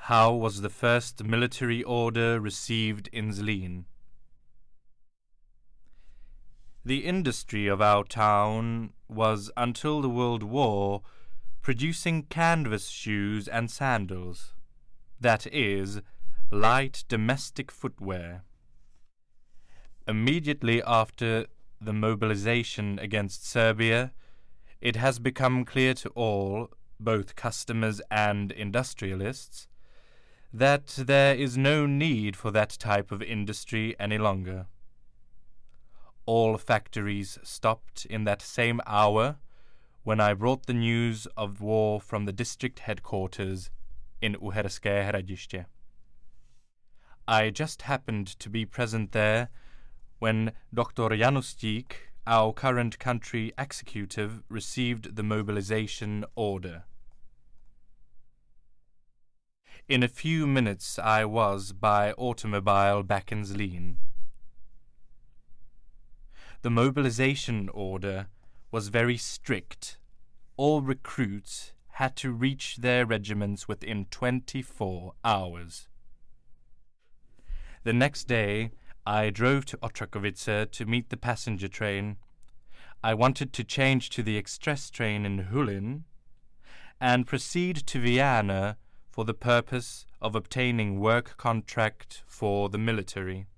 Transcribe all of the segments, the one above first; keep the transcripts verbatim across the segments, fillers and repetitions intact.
How was the first military order received in Zlín? The industry of our town was, until the World War, producing canvas shoes and sandals, that is, light domestic footwear. Immediately after the mobilization against Serbia, it has become clear to all, both customers and industrialists, that there is no need for that type of industry any longer. All factories stopped in that same hour when I brought the news of war from the district headquarters in Uherské Hradiště. I just happened to be present there when Doctor Janustík, our current country executive, received the mobilization order. In a few minutes I was by automobile back in Zlín. The mobilization order was very strict. All recruits had to reach their regiments within twenty-four hours. The next day I drove to Otrakovice to meet the passenger train. I wanted to change to the express train in Hulin and proceed to Vienna for the purpose of obtaining work contract for the military.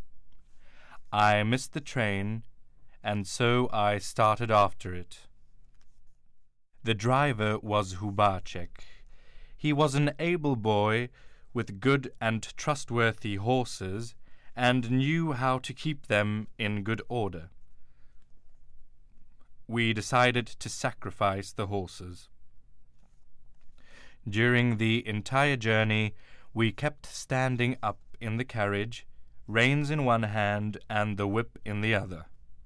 I missed the train, and so I started after it. The driver was Hubáček. He was an able boy with good and trustworthy horses, and knew how to keep them in good order. We decided to sacrifice the horses. During the entire journey, we kept standing up in the carriage, reins in one hand and the whip in the other.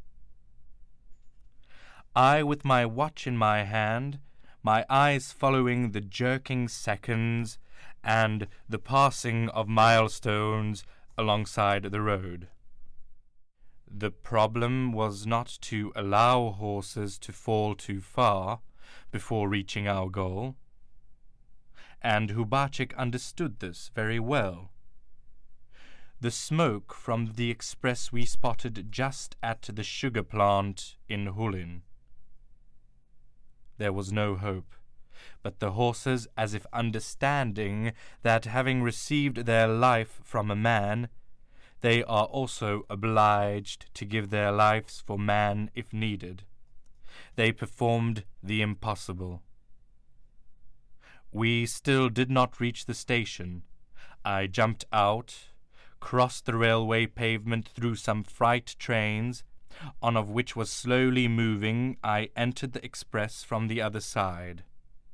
I with my watch in my hand, my eyes following the jerking seconds and the passing of milestones alongside the road. The problem was not to allow horses to fall too far before reaching our goal, and Hubáček understood this very well. The smoke from the express we spotted just at the sugar plant in Hulin. There was no hope, but the horses, as if understanding that having received their life from a man, they are also obliged to give their lives for man if needed. They performed the impossible. We still did not reach the station. I jumped out, crossed the railway pavement through some freight trains, on of which was slowly moving. I entered the express from the other side.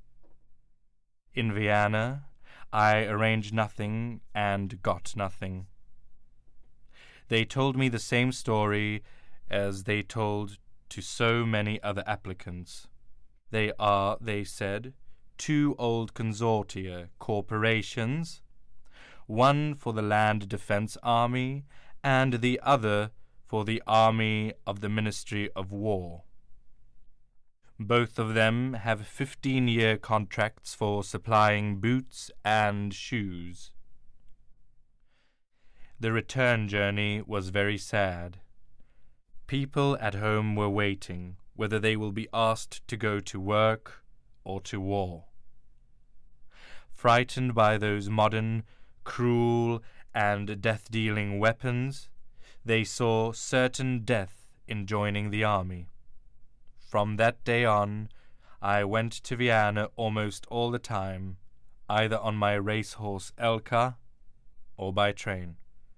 In Vienna, I arranged nothing and got nothing. They told me the same story as they told to so many other applicants. They are, they said, two old consortia, corporations, one for the Land Defense Army and the other for the Army of the Ministry of War. Both of them have fifteen-year contracts for supplying boots and shoes. The return journey was very sad. People at home were waiting whether they will be asked to go to work or to war. Frightened by those modern, cruel, and death-dealing weapons, they saw certain death in joining the army. From that day on, I went to Vienna almost all the time, either on my racehorse Elka or by train.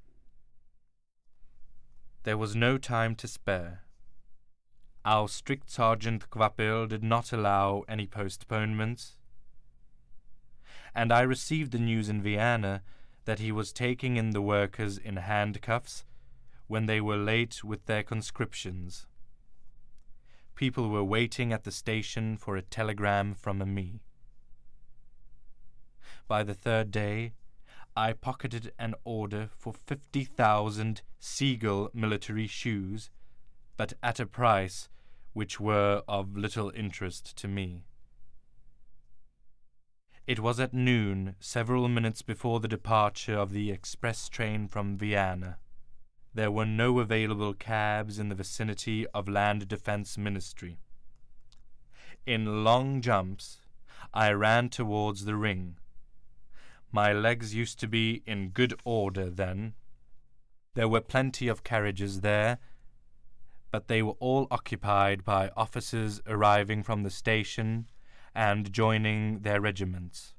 There was no time to spare. Our strict Sergeant Kvapil did not allow any postponements, and I received the news in Vienna that he was taking in the workers in handcuffs when they were late with their conscriptions. People were waiting at the station for a telegram from me. By the third day, I pocketed an order for fifty thousand Seagull military shoes, but at a price which were of little interest to me. It was at noon, several minutes before the departure of the express train from Vienna. There were no available cabs in the vicinity of Land Defense Ministry. In long jumps, I ran towards the ring. My legs used to be in good order then. There were plenty of carriages there, but they were all occupied by officers arriving from the station and joining their regiments.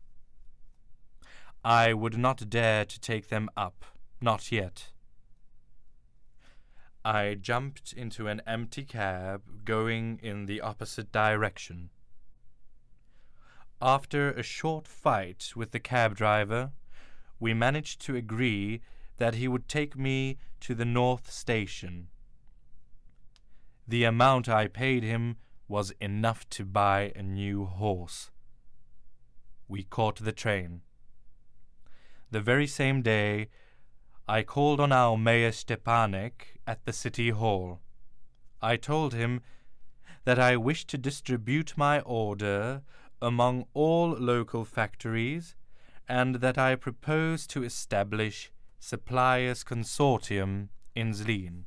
I would not dare to take them up, not yet. I jumped into an empty cab going in the opposite direction. After a short fight with the cab driver, we managed to agree that he would take me to the North Station. The amount I paid him was enough to buy a new horse. We caught the train. The very same day, I called on our Mayor Stepanek at the City Hall. I told him that I wished to distribute my order among all local factories, and that I proposed to establish Suppliers Consortium in Zlín.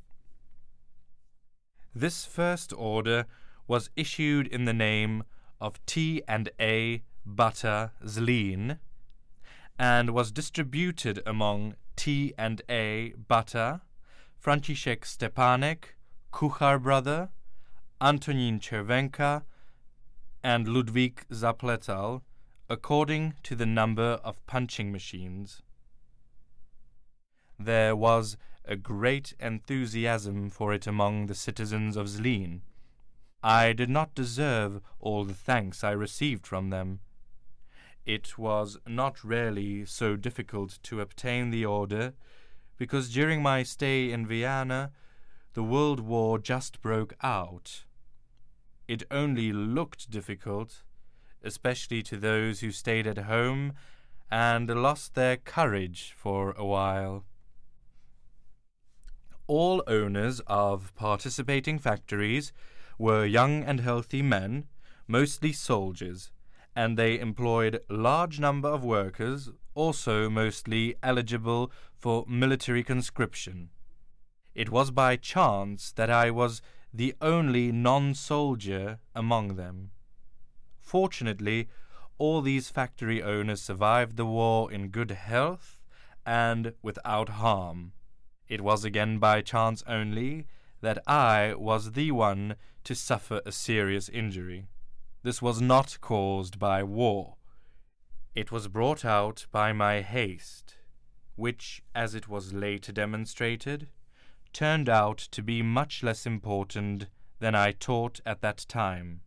This first order was issued in the name of T and A Butter Zlín, and was distributed among T and A Butter, František Stepanek, Kuchar brother, Antonín Červenka, and Ludvík Zapletal, according to the number of punching machines. There was a great enthusiasm for it among the citizens of Zlín. I did not deserve all the thanks I received from them. It was not really so difficult to obtain the order, because during my stay in Vienna, the World War just broke out. It only looked difficult, especially to those who stayed at home and lost their courage for a while. All owners of participating factories were young and healthy men, mostly soldiers, and they employed a large number of workers, also mostly eligible for military conscription. It was by chance that I was the only non-soldier among them. Fortunately, all these factory owners survived the war in good health and without harm. It was again by chance only that I was the one to suffer a serious injury. This was not caused by war. It was brought out by my haste, which, as it was later demonstrated, turned out to be much less important than I thought at that time.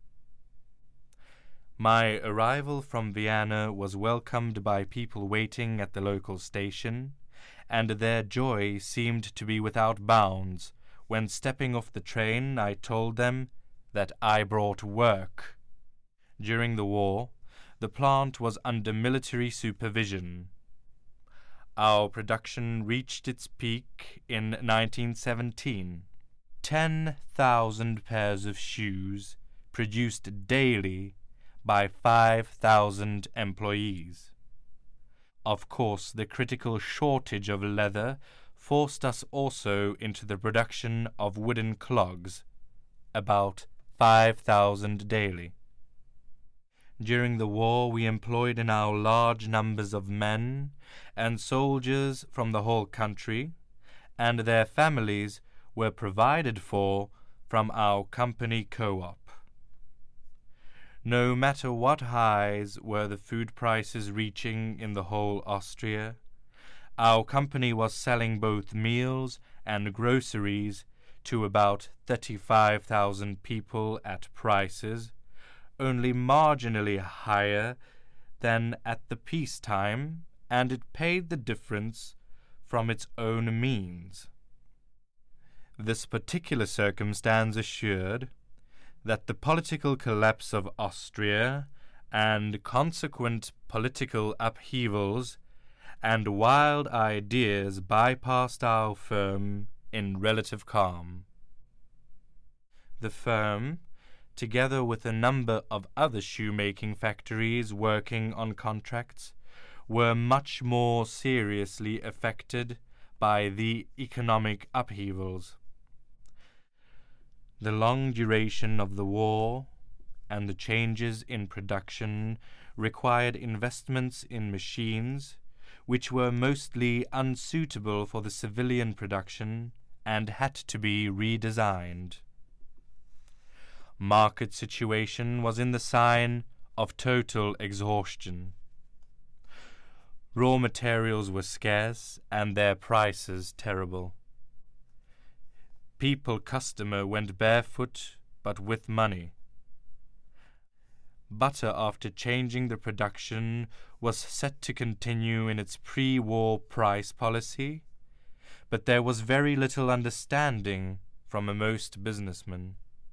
My arrival from Vienna was welcomed by people waiting at the local station, and their joy seemed to be without bounds when, stepping off the train, I told them that I brought work. During the war, the plant was under military supervision. Our production reached its peak in nineteen seventeen. Ten thousand pairs of shoes produced daily by five thousand employees. Of course, the critical shortage of leather forced us also into the production of wooden clogs, about five thousand daily. During the war we employed in our large numbers of men and soldiers from the whole country, and their families were provided for from our company co-op. No matter what highs were the food prices reaching in the whole Austria, our company was selling both meals and groceries to about thirty-five thousand people at prices only marginally higher than at the peacetime, and it paid the difference from its own means. This particular circumstance assured that the political collapse of Austria and consequent political upheavals and wild ideas bypassed our firm in relative calm. The firm, together with a number of other shoemaking factories working on contracts, were much more seriously affected by the economic upheavals. The long duration of the war and the changes in production required investments in machines which were mostly unsuitable for the civilian production and had to be redesigned. Market situation was in the sign of total exhaustion. Raw materials were scarce and their prices terrible. People customer went barefoot but with money. Butter, after changing the production, was set to continue in its pre-war price policy, but there was very little understanding from most businessmen.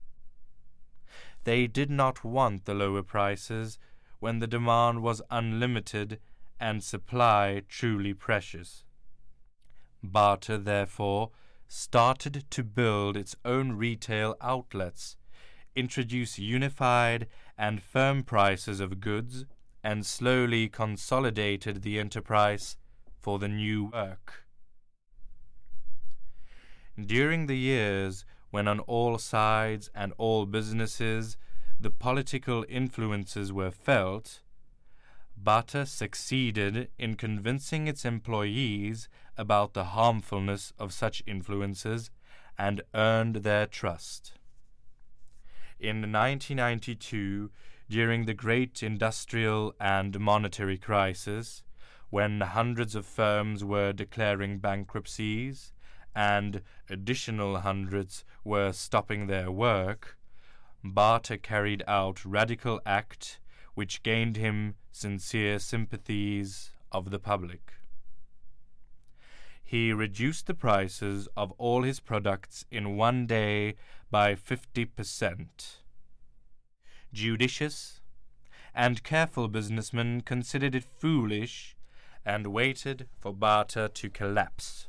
They did not want the lower prices when the demand was unlimited and supply truly precious. Barter, therefore, started to build its own retail outlets, introduce unified and firm prices of goods, and slowly consolidated the enterprise for the new work. During the years when on all sides and all businesses the political influences were felt, Bata succeeded in convincing its employees about the harmfulness of such influences and earned their trust. In nineteen ninety-two, during the great industrial and monetary crisis, when hundreds of firms were declaring bankruptcies and additional hundreds were stopping their work, Bata carried out radical act which gained him sincere sympathies of the public. He reduced the prices of all his products in one day by fifty percent. Judicious and careful businessmen considered it foolish and waited for Bata to collapse.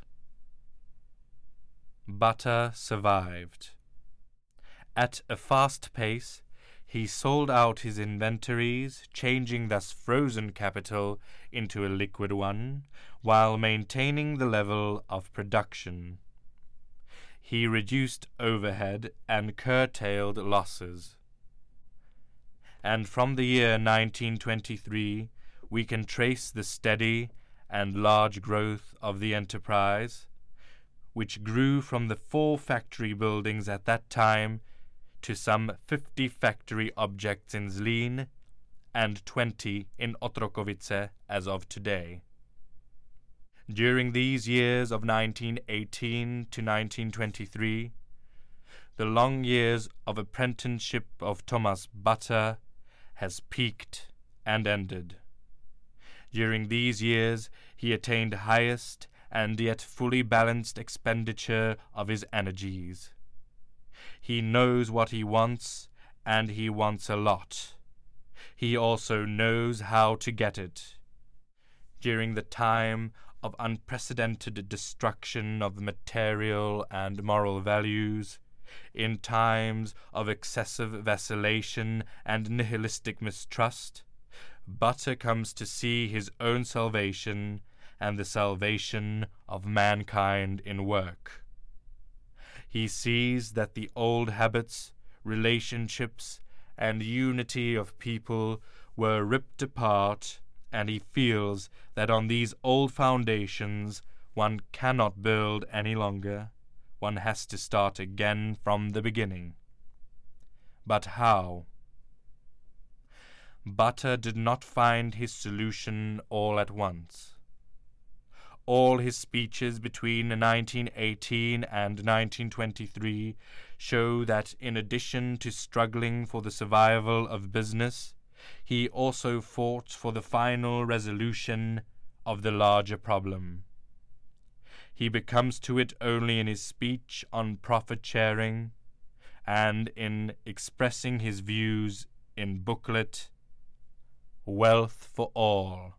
Bata survived. At a fast pace, he sold out his inventories, changing thus frozen capital into a liquid one, while maintaining the level of production. He reduced overhead and curtailed losses. And from the year nineteen twenty-three, we can trace the steady and large growth of the enterprise, which grew from the four factory buildings at that time to some fifty factory objects in Zlín and twenty in Otrokovice as of today. During these years of nineteen eighteen to nineteen twenty-three, the long years of apprenticeship of Thomas Bata has peaked and ended. During these years he attained highest and yet fully balanced expenditure of his energies. He knows what he wants, and he wants a lot. He also knows how to get it. During the time of unprecedented destruction of material and moral values, in times of excessive vacillation and nihilistic mistrust, Bata comes to see his own salvation and the salvation of mankind in work. He sees that the old habits, relationships, and unity of people were ripped apart, and he feels that on these old foundations one cannot build any longer. One has to start again from the beginning. But how? Bata did not find his solution all at once. All his speeches between nineteen eighteen and nineteen twenty-three show that in addition to struggling for the survival of business, he also fought for the final resolution of the larger problem. He becomes to it only in his speech on profit sharing and in expressing his views in booklet Wealth for All.